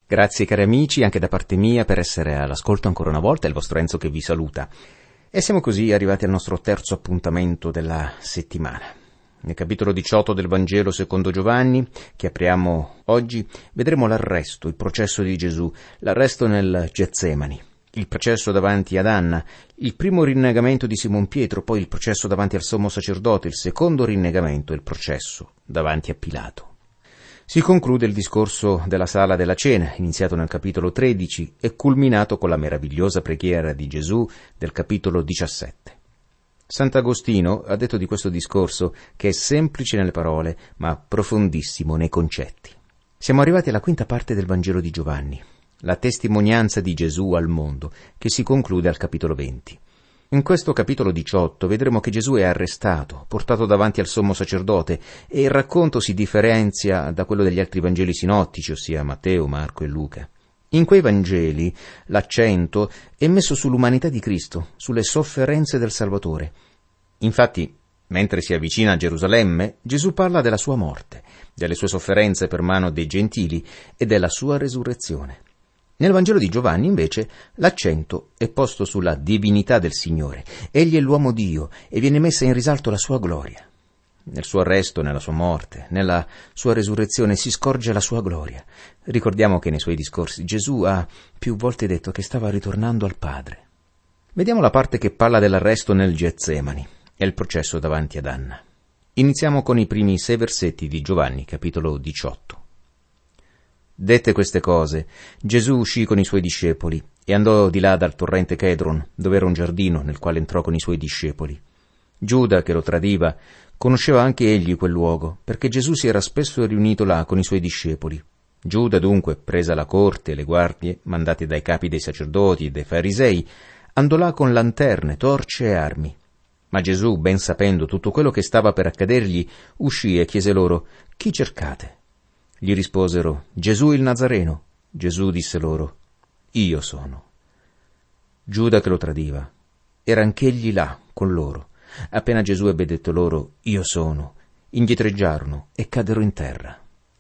Grazie cari amici, anche da parte mia, per essere all'ascolto ancora una volta, è il vostro Enzo che vi saluta. E siamo così arrivati al nostro terzo appuntamento della settimana. Nel capitolo 18 del Vangelo secondo Giovanni, che apriamo oggi, vedremo l'arresto, il processo di Gesù, l'arresto nel Getsemani, il processo davanti ad Anna, il primo rinnegamento di Simon Pietro, poi il processo davanti al sommo sacerdote, il secondo rinnegamento e il processo davanti a Pilato. Si conclude il discorso della sala della cena, iniziato nel capitolo 13 e culminato con la meravigliosa preghiera di Gesù del capitolo 17. Sant'Agostino ha detto di questo discorso che è semplice nelle parole, ma profondissimo nei concetti. Siamo arrivati alla quinta parte del Vangelo di Giovanni, la testimonianza di Gesù al mondo, che si conclude al capitolo 20. In questo capitolo 18 vedremo che Gesù è arrestato, portato davanti al sommo sacerdote, e il racconto si differenzia da quello degli altri Vangeli sinottici, ossia Matteo, Marco e Luca. In quei Vangeli l'accento è messo sull'umanità di Cristo, sulle sofferenze del Salvatore. Infatti, mentre si avvicina a Gerusalemme, Gesù parla della sua morte, delle sue sofferenze per mano dei gentili e della sua resurrezione. Nel Vangelo di Giovanni, invece, l'accento è posto sulla divinità del Signore. Egli è l'uomo Dio e viene messa in risalto la sua gloria. Nel suo arresto, nella sua morte, nella sua resurrezione si scorge la sua gloria. Ricordiamo che nei suoi discorsi Gesù ha più volte detto che stava ritornando al Padre. Vediamo la parte che parla dell'arresto nel Getsemani e il processo davanti ad Anna. Iniziamo con i primi 6 versetti di Giovanni, capitolo 18. Dette queste cose, Gesù uscì con i suoi discepoli e andò di là dal torrente Chedron, dove era un giardino nel quale entrò con i suoi discepoli. Giuda, che lo tradiva, conosceva anche egli quel luogo, perché Gesù si era spesso riunito là con i suoi discepoli. Giuda dunque, presa la corte e le guardie, mandate dai capi dei sacerdoti e dei farisei, andò là con lanterne, torce e armi. Ma Gesù, ben sapendo tutto quello che stava per accadergli, uscì e chiese loro: «Chi cercate?» Gli risposero: «Gesù il Nazareno». Gesù disse loro: «Io sono». Giuda, che lo tradiva, era anch'egli là con loro. Appena Gesù ebbe detto loro: «Io sono», indietreggiarono e caddero in terra.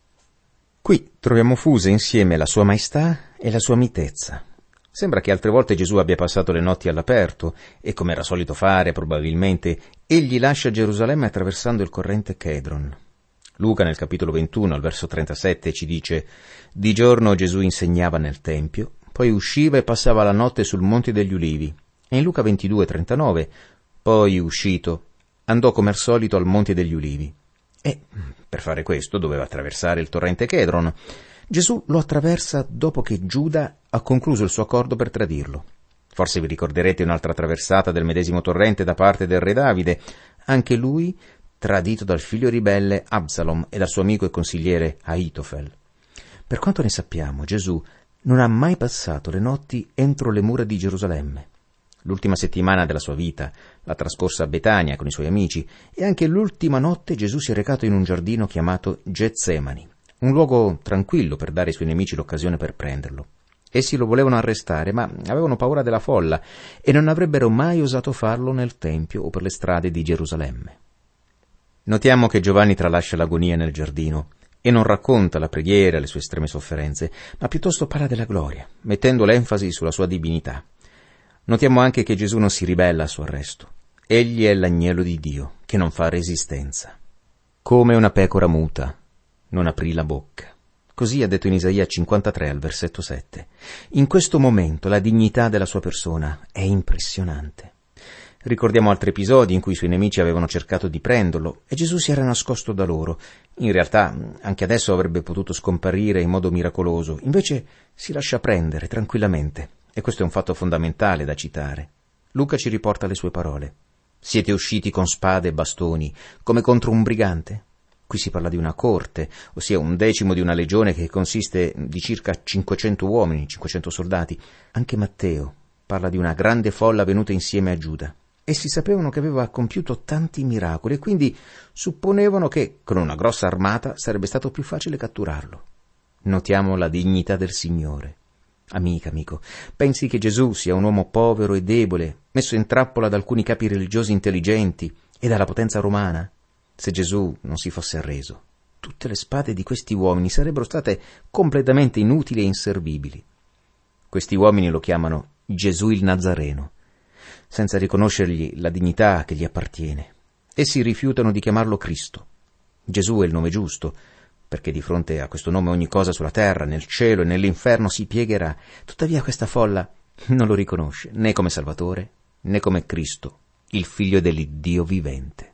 Qui troviamo fuse insieme la sua maestà e la sua mitezza. Sembra che altre volte Gesù abbia passato le notti all'aperto e, come era solito fare, probabilmente, egli lascia Gerusalemme attraversando il torrente Chedron. Luca nel capitolo 21 al verso 37 ci dice: «Di giorno Gesù insegnava nel Tempio, poi usciva e passava la notte sul Monte degli Ulivi». E in Luca 22:39, «Poi uscito, andò come al solito al Monte degli Ulivi». E per fare questo doveva attraversare il torrente Chedron. Gesù lo attraversa dopo che Giuda ha concluso il suo accordo per tradirlo. Forse vi ricorderete un'altra traversata del medesimo torrente da parte del re Davide. Anche lui tradito dal figlio ribelle Absalom e dal suo amico e consigliere Ahitofel. Per quanto ne sappiamo, Gesù non ha mai passato le notti entro le mura di Gerusalemme. L'ultima settimana della sua vita l'ha trascorsa a Betania con i suoi amici, e anche l'ultima notte Gesù si è recato in un giardino chiamato Getsemani, un luogo tranquillo per dare ai suoi nemici l'occasione per prenderlo. Essi lo volevano arrestare, ma avevano paura della folla e non avrebbero mai osato farlo nel Tempio o per le strade di Gerusalemme. Notiamo che Giovanni tralascia l'agonia nel giardino e non racconta la preghiera e le sue estreme sofferenze, ma piuttosto parla della gloria, mettendo l'enfasi sulla sua divinità. Notiamo anche che Gesù non si ribella al suo arresto. Egli è l'agnello di Dio, che non fa resistenza. Come una pecora muta, non aprì la bocca. Così ha detto in Isaia 53 al versetto 7. In questo momento la dignità della sua persona è impressionante. Ricordiamo altri episodi in cui i suoi nemici avevano cercato di prenderlo e Gesù si era nascosto da loro. In realtà anche adesso avrebbe potuto scomparire in modo miracoloso, invece si lascia prendere tranquillamente, e questo è un fatto fondamentale da citare. Luca ci riporta le sue parole: «Siete usciti con spade e bastoni, come contro un brigante?» Qui si parla di una corte, ossia 1/10 di una legione che consiste di circa 500 uomini, 500 soldati. Anche Matteo parla di una grande folla venuta insieme a Giuda. Essi sapevano che aveva compiuto tanti miracoli e quindi supponevano che, con una grossa armata, sarebbe stato più facile catturarlo. Notiamo la dignità del Signore. Amica, amico, pensi che Gesù sia un uomo povero e debole, messo in trappola da alcuni capi religiosi intelligenti e dalla potenza romana? Se Gesù non si fosse arreso, tutte le spade di questi uomini sarebbero state completamente inutili e inservibili. Questi uomini lo chiamano Gesù il Nazareno, senza riconoscergli la dignità che gli appartiene. Essi rifiutano di chiamarlo Cristo. Gesù è il nome giusto, perché di fronte a questo nome ogni cosa sulla terra, nel cielo e nell'inferno si piegherà. Tuttavia questa folla non lo riconosce né come Salvatore né come Cristo, il Figlio dell'Iddio vivente.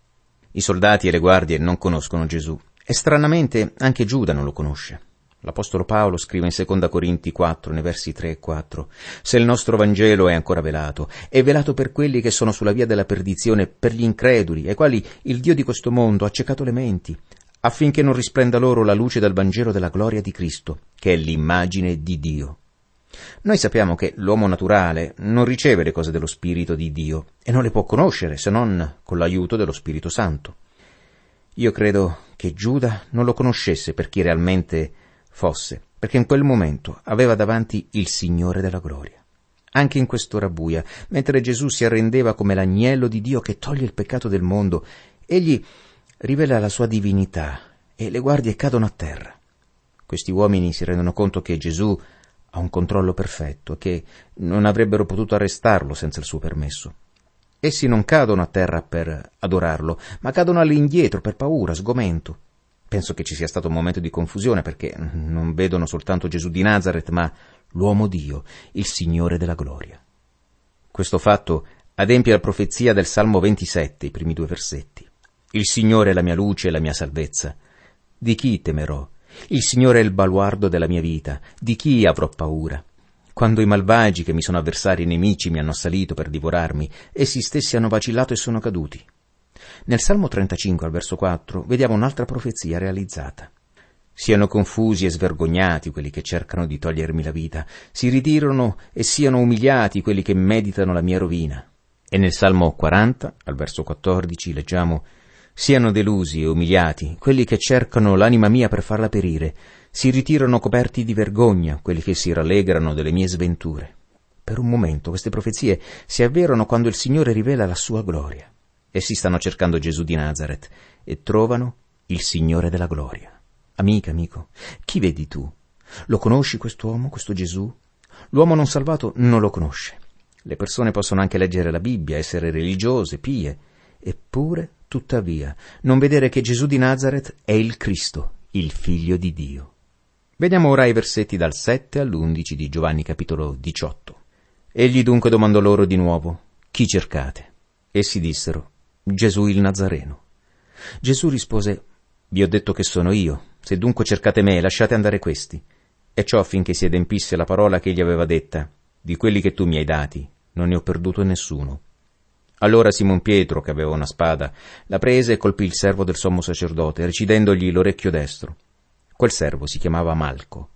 I soldati e le guardie non conoscono Gesù e stranamente anche Giuda non lo conosce. L'Apostolo Paolo scrive in 2 Corinti 4, nei versi 3 e 4, «Se il nostro Vangelo è ancora velato, è velato per quelli che sono sulla via della perdizione, per gli increduli, ai quali il Dio di questo mondo ha accecato le menti, affinché non risplenda loro la luce del Vangelo della gloria di Cristo, che è l'immagine di Dio». Noi sappiamo che l'uomo naturale non riceve le cose dello Spirito di Dio e non le può conoscere se non con l'aiuto dello Spirito Santo. Io credo che Giuda non lo conoscesse per chi realmente fosse, perché in quel momento aveva davanti il Signore della gloria. Anche in quest'ora buia, mentre Gesù si arrendeva come l'agnello di Dio che toglie il peccato del mondo, egli rivela la sua divinità e le guardie cadono a terra. Questi uomini si rendono conto che Gesù ha un controllo perfetto e che non avrebbero potuto arrestarlo senza il suo permesso. Essi non cadono a terra per adorarlo, ma cadono all'indietro per paura, sgomento. Penso che ci sia stato un momento di confusione perché non vedono soltanto Gesù di Nazaret, ma l'uomo Dio, il Signore della gloria. Questo fatto adempie la profezia del Salmo 27, i primi 2 versetti. Il Signore è la mia luce e la mia salvezza. Di chi temerò? Il Signore è il baluardo della mia vita. Di chi avrò paura? Quando i malvagi che mi sono avversari e nemici mi hanno assalito per divorarmi, essi stessi hanno vacillato e sono caduti. Nel Salmo 35, al verso 4, vediamo un'altra profezia realizzata. Siano confusi e svergognati quelli che cercano di togliermi la vita, si ritirano e siano umiliati quelli che meditano la mia rovina. E nel Salmo 40, al verso 14, leggiamo: siano delusi e umiliati quelli che cercano l'anima mia per farla perire, si ritirano coperti di vergogna quelli che si rallegrano delle mie sventure. Per un momento queste profezie si avverano quando il Signore rivela la sua gloria. Essi stanno cercando Gesù di Nazaret e trovano il Signore della gloria. Amica, amico, chi vedi tu? Lo conosci quest'uomo, questo Gesù? L'uomo non salvato non lo conosce. Le persone possono anche leggere la Bibbia, essere religiose, pie, eppure, tuttavia, non vedere che Gesù di Nazaret è il Cristo, il Figlio di Dio. Vediamo ora i versetti dal 7 all'11 di Giovanni capitolo 18. Egli dunque domandò loro di nuovo: chi cercate? Essi dissero: Gesù il Nazareno. Gesù rispose: vi ho detto che sono io, se dunque cercate me, lasciate andare questi. E ciò affinché si adempisse la parola che egli aveva detta: di quelli che tu mi hai dati, non ne ho perduto nessuno. Allora Simon Pietro, che aveva una spada, la prese e colpì il servo del sommo sacerdote, recidendogli l'orecchio destro. Quel servo si chiamava Malco.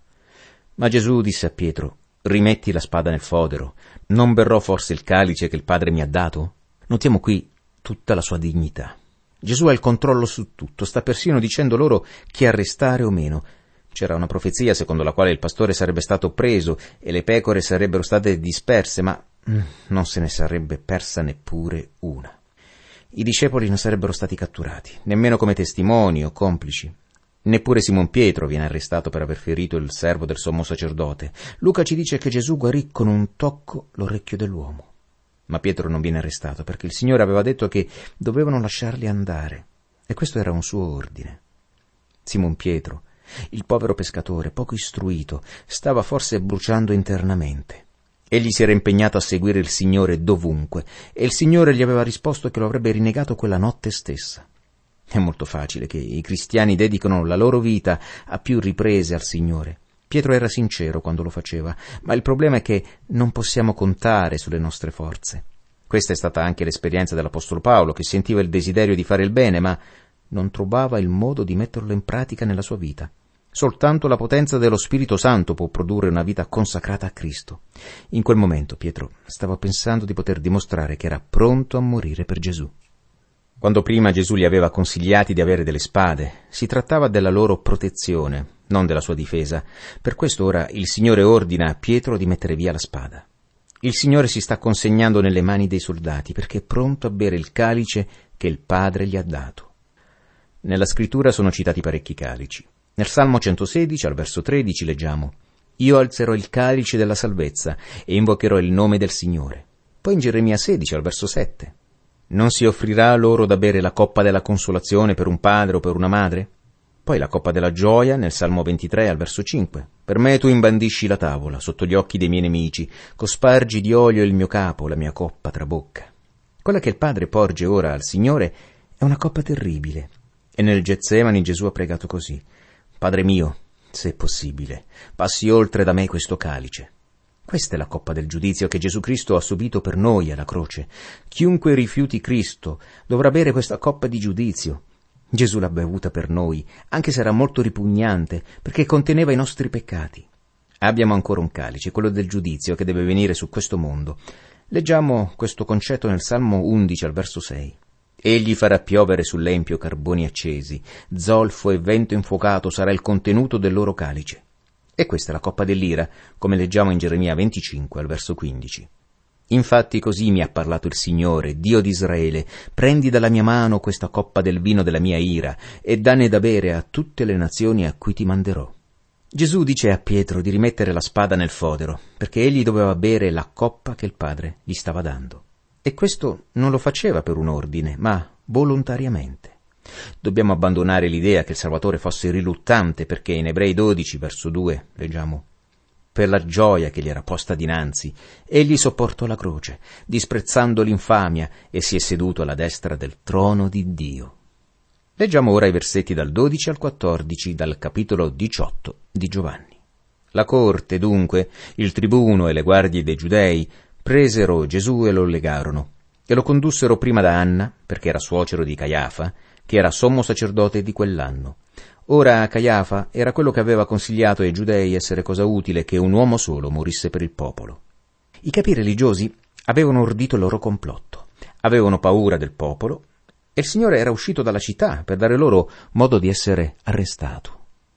Ma Gesù disse a Pietro: rimetti la spada nel fodero, non berrò forse il calice che il Padre mi ha dato? Notiamo qui tutta la sua dignità. Gesù ha il controllo su tutto, sta persino dicendo loro chi arrestare o meno. C'era una profezia secondo la quale il pastore sarebbe stato preso e le pecore sarebbero state disperse, ma non se ne sarebbe persa neppure una. I discepoli non sarebbero stati catturati, nemmeno come testimoni o complici. Neppure Simon Pietro viene arrestato per aver ferito il servo del sommo sacerdote. Luca ci dice che Gesù guarì con un tocco l'orecchio dell'uomo. Ma Pietro non viene arrestato perché il Signore aveva detto che dovevano lasciarli andare, e questo era un suo ordine. Simon Pietro, il povero pescatore, poco istruito, stava forse bruciando internamente. Egli si era impegnato a seguire il Signore dovunque, e il Signore gli aveva risposto che lo avrebbe rinnegato quella notte stessa. È molto facile che i cristiani dedicano la loro vita a più riprese al Signore. Pietro era sincero quando lo faceva, ma il problema è che non possiamo contare sulle nostre forze. Questa è stata anche l'esperienza dell'Apostolo Paolo, che sentiva il desiderio di fare il bene, ma non trovava il modo di metterlo in pratica nella sua vita. Soltanto la potenza dello Spirito Santo può produrre una vita consacrata a Cristo. In quel momento Pietro stava pensando di poter dimostrare che era pronto a morire per Gesù. Quando prima Gesù gli aveva consigliati di avere delle spade, si trattava della loro protezione, non della sua difesa. Per questo ora il Signore ordina a Pietro di mettere via la spada. Il Signore si sta consegnando nelle mani dei soldati perché è pronto a bere il calice che il Padre gli ha dato. Nella scrittura sono citati parecchi calici. Nel Salmo 116, al verso 13, leggiamo: «Io alzerò il calice della salvezza e invocherò il nome del Signore». Poi in Geremia 16, al verso 7: «Non si offrirà loro da bere la coppa della consolazione per un padre o per una madre?» Poi la coppa della gioia nel Salmo 23, al verso 5: «Per me tu imbandisci la tavola sotto gli occhi dei miei nemici, cospargi di olio il mio capo, la mia coppa trabocca». Quella che il Padre porge ora al Signore è una coppa terribile. E nel Getsemani Gesù ha pregato così: «Padre mio, se è possibile, passi oltre da me questo calice». Questa è la coppa del giudizio che Gesù Cristo ha subito per noi alla croce. Chiunque rifiuti Cristo dovrà bere questa coppa di giudizio. Gesù l'ha bevuta per noi, anche se era molto ripugnante, perché conteneva i nostri peccati. Abbiamo ancora un calice, quello del giudizio, che deve venire su questo mondo. Leggiamo questo concetto nel Salmo 11, al verso 6. «Egli farà piovere sull'empio carboni accesi, zolfo e vento infuocato sarà il contenuto del loro calice». E questa è la coppa dell'ira, come leggiamo in Geremia 25, al verso 15. «Infatti così mi ha parlato il Signore, Dio di Israele: prendi dalla mia mano questa coppa del vino della mia ira e danne da bere a tutte le nazioni a cui ti manderò». Gesù dice a Pietro di rimettere la spada nel fodero, perché egli doveva bere la coppa che il Padre gli stava dando. E questo non lo faceva per un ordine, ma volontariamente. Dobbiamo abbandonare l'idea che il Salvatore fosse riluttante, perché in Ebrei 12, verso 2, leggiamo: «Per la gioia che gli era posta dinanzi, egli sopportò la croce, disprezzando l'infamia, e si è seduto alla destra del trono di Dio». Leggiamo ora i versetti dal 12 al 14 dal capitolo 18 di Giovanni. «La corte, dunque, il tribuno e le guardie dei giudei presero Gesù e lo legarono, e lo condussero prima da Anna, perché era suocero di Caiafa, che era sommo sacerdote di quell'anno. Ora Caiafa era quello che aveva consigliato ai giudei essere cosa utile che un uomo solo morisse per il popolo. I capi religiosi avevano ordito il loro complotto, avevano paura del popolo, e il Signore era uscito dalla città per dare loro modo di essere arrestato.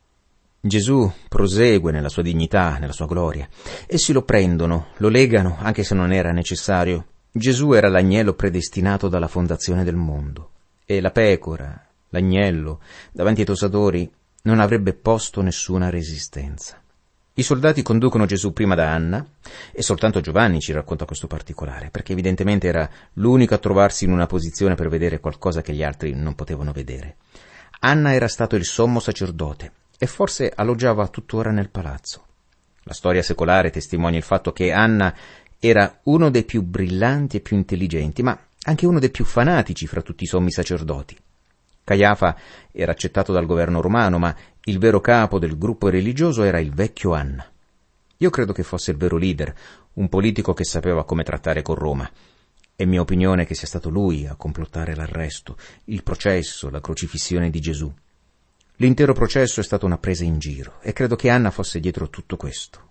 Gesù prosegue nella sua dignità, nella sua gloria. Essi lo prendono, lo legano, anche se non era necessario. Gesù era l'agnello predestinato dalla fondazione del mondo. E la pecora, l'agnello, davanti ai tosatori, non avrebbe posto nessuna resistenza. I soldati conducono Gesù prima da Anna, e soltanto Giovanni ci racconta questo particolare, perché evidentemente era l'unico a trovarsi in una posizione per vedere qualcosa che gli altri non potevano vedere. Anna era stato il sommo sacerdote, e forse alloggiava tuttora nel palazzo. La storia secolare testimonia il fatto che Anna era uno dei più brillanti e più intelligenti, ma anche uno dei più fanatici fra tutti i sommi sacerdoti. Caiafa era accettato dal governo romano, ma il vero capo del gruppo religioso era il vecchio Anna. Io credo che fosse il vero leader, un politico che sapeva come trattare con Roma. È mia opinione che sia stato lui a complottare l'arresto, il processo, la crocifissione di Gesù. L'intero processo è stata una presa in giro, e credo che Anna fosse dietro tutto questo.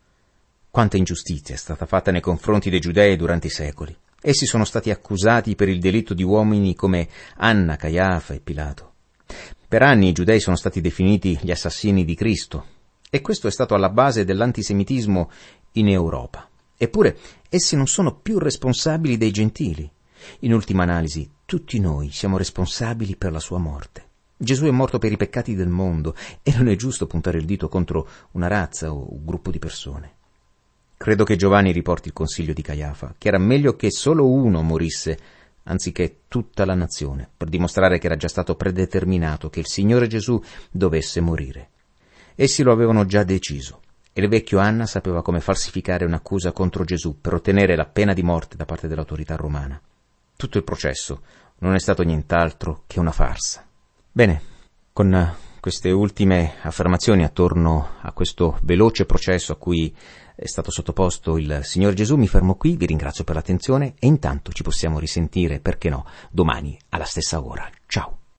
Quanta ingiustizia è stata fatta nei confronti dei giudei durante i secoli. Essi sono stati accusati per il delitto di uomini come Anna, Caiafa e Pilato. Per anni i giudei sono stati definiti gli assassini di Cristo, e questo è stato alla base dell'antisemitismo in Europa. Eppure essi non sono più responsabili dei gentili. In ultima analisi, tutti noi siamo responsabili per la sua morte. Gesù è morto per i peccati del mondo, e non è giusto puntare il dito contro una razza o un gruppo di persone. Credo che Giovanni riporti il consiglio di Caiafa, che era meglio che solo uno morisse, anziché tutta la nazione, per dimostrare che era già stato predeterminato che il Signore Gesù dovesse morire. Essi lo avevano già deciso, e il vecchio Anna sapeva come falsificare un'accusa contro Gesù per ottenere la pena di morte da parte dell'autorità romana. Tutto il processo non è stato nient'altro che una farsa. Bene, con queste ultime affermazioni attorno a questo veloce processo a cui è stato sottoposto il Signore Gesù mi fermo qui, vi ringrazio per l'attenzione e intanto ci possiamo risentire, perché no, domani alla stessa ora. Ciao!